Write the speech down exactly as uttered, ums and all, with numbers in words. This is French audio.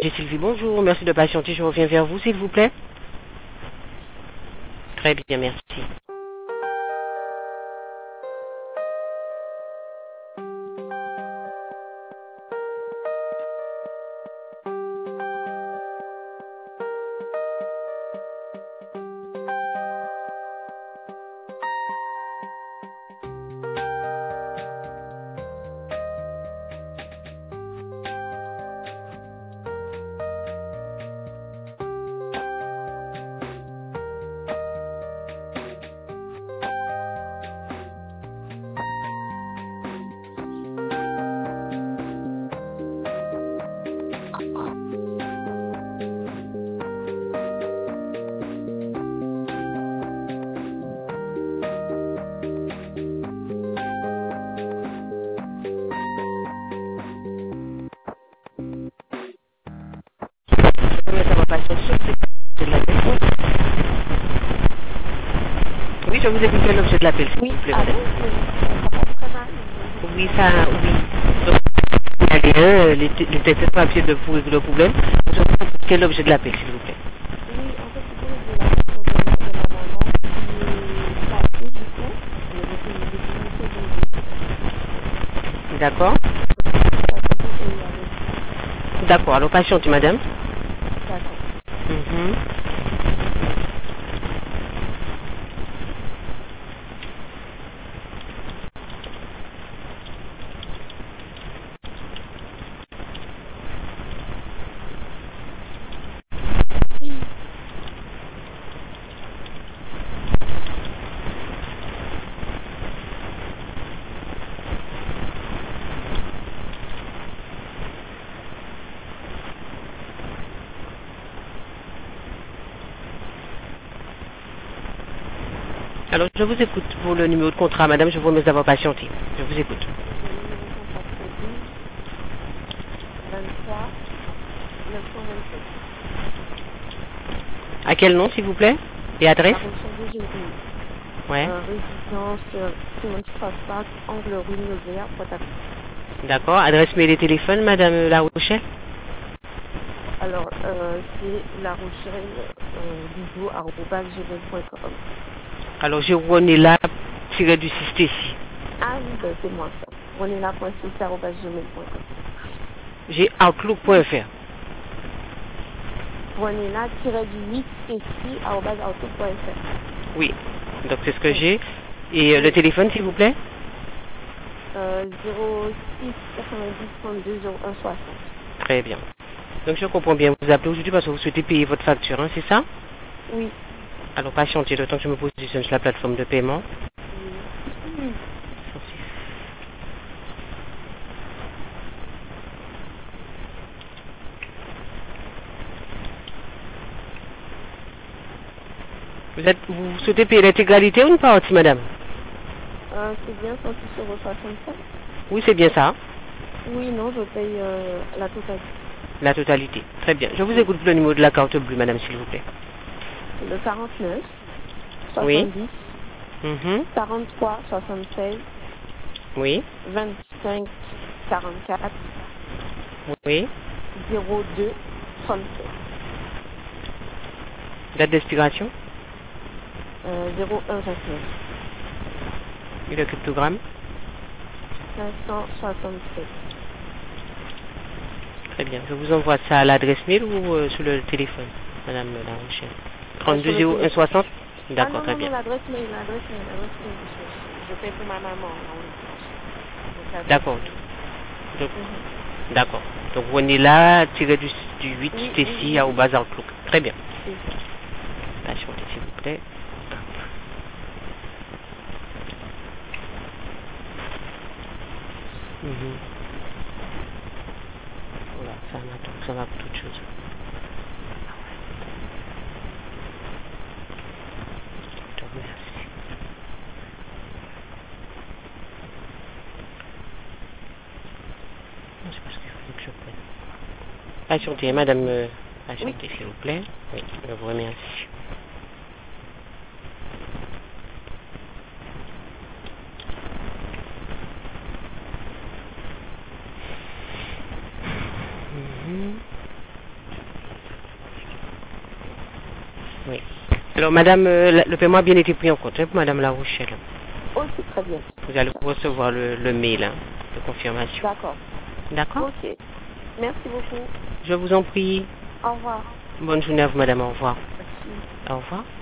J'ai Sylvie, bonjour, merci de patienter, je reviens vers vous s'il vous plaît. Très bien, merci. Oui, ça va pas sortir, c'est de l'appel. Oui, je vous écoute, quel l'objet de l'appel, s'il Oui, vous plaît, allô, madame. ça passe très mal. Oui, ça, oui. Donc, il y a rien, les, les tests papier de pour régler le problème. Je vous écoute, quel l'objet de l'appel, s'il vous plaît. Oui, en fait, c'est pour régler la facture de, de ma maman qui est cassée, du coup. Elle est retenue depuis mi-février. D'accord. Ça fait pour payer avec vous. D'accord, alors patientez, madame. D'accord. Mhm. Alors, je vous écoute pour le numéro de contrat, madame, je vous remercie d'avoir patienté. Je vous écoute. Le numéro de contrat, c'est douze, vingt-trois, neuf cent vingt-sept. À quel nom, s'il vous plaît? Et adresse? La Rochelle de Jérémy. Ouais. Euh, résidence euh, Simon Cross Park, Angle rue Nevers, Pointe-à-Pitre. D'accord. Adresse mail et téléphone, madame La Rochelle? Alors, euh, c'est La Rochelle, euh, bisous, arobase gmail point com. Alors, j'ai René là, tiré du six T C. Ah oui, ben, c'est moi ça. Renela point six arobase gmail point com. J'ai outlook point F R. Renela-du huit arobase outlook point fr. Oui. Donc, c'est ce que Oui. j'ai. Et euh, le téléphone, s'il vous plaît? Euh, zéro six quatre-vingt-dix trente-deux zéro un soixante. Très bien. Donc, je comprends bien. Vous appelez aujourd'hui parce que vous souhaitez payer votre facture, hein, c'est ça? Oui. Alors, patientez le temps que je me positionne sur la plateforme de paiement. Oui. Vous, êtes, vous souhaitez payer l'intégralité ou une partie, madame? Euh, c'est bien cent six euros soixante-cinq. Oui, c'est bien ça. Oui, non, je paye euh, la totalité. La totalité. Très bien. Je vous Oui. écoute pour le numéro de la carte bleue, madame, s'il vous plaît. C'est le quarante-neuf, Oui. soixante-dix, Mhm. quarante-trois, soixante-seize, Oui. vingt-cinq, quarante-quatre, Oui. zéro deux, trente-sept. Date d'expiration Euh, zéro un vingt-neuf. et le cryptogramme. cinq cent soixante-sept. Très bien. Je vous envoie ça à l'adresse mail ou euh, sur le téléphone, madame La Rochelle. Euh, sur trente-deux le zéro un téléphone. soixante. Ah D'accord, non, très non, non, bien. l'adresse mail, l'adresse mail, l'adresse mail. Je, je, je paie pour ma maman, là, en l'occurrence. Donc l'adresse D'accord. mail. Donc, Mhm. d'accord. Donc, on est là, tiré du, du huit Oui, T oui, C oui, à au bas Outlook. Très bien. c'est ça. Patientez, s'il vous plaît. Mhm. Voilà, ça m'attend, ça va pour toute chose. Je te remercie. Non, c'est parce qu'il faut que je prenne. Patientez, madame. euh, Oui. Patientez, s'il vous plaît. Oui, je vous remercie. Mhm. Oui. Alors, madame, euh, le paiement a bien été pris en compte hein, pour madame La Rochelle. Ok, très bien. Vous allez recevoir le, le mail hein, de confirmation. D'accord. D'accord? Ok. Merci beaucoup. Je vous en prie. Au revoir. Bonne journée à vous, madame. Au revoir. Merci. Au revoir.